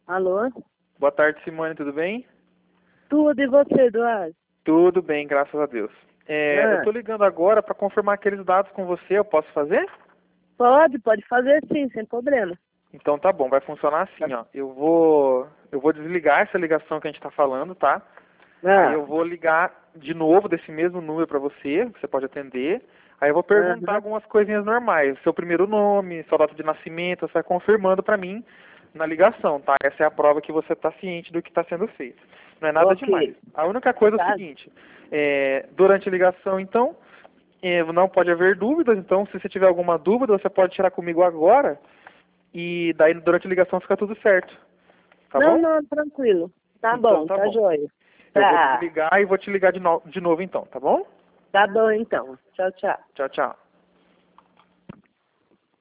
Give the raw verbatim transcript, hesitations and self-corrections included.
Alô? Boa tarde, Simone, tudo bem? Tudo, e você, Eduardo? Tudo bem, graças a Deus. É, Ah, eu tô ligando agora para confirmar aqueles dados com você, eu posso fazer? pode, pode fazer sim, sem problema. Então tá bom, vai funcionar assim, ó. Eu vou, eu vou desligar essa ligação que a gente tá falando, tá? Aí Ah, eu vou ligar de novo desse mesmo número para você, que você pode atender. Aí eu vou perguntar aham, algumas coisinhas normais, seu primeiro nome, sua data de nascimento, você vai confirmando para mim na ligação, tá? Essa é a prova que você está ciente do que está sendo feito. Não é nada demais. ok. A única coisa é o Tá, seguinte, é, durante a ligação, então, é, não pode haver dúvidas, então se você tiver alguma dúvida, você pode tirar comigo agora e daí durante a ligação fica tudo certo. Tá não, bom? não, tranquilo. Tá Então bom, tá tá bom. joia. Eu vou Tá, desligar e vou te ligar de, no de novo então, tá bom? tá bom então. Tchau, tchau. Tchau, tchau.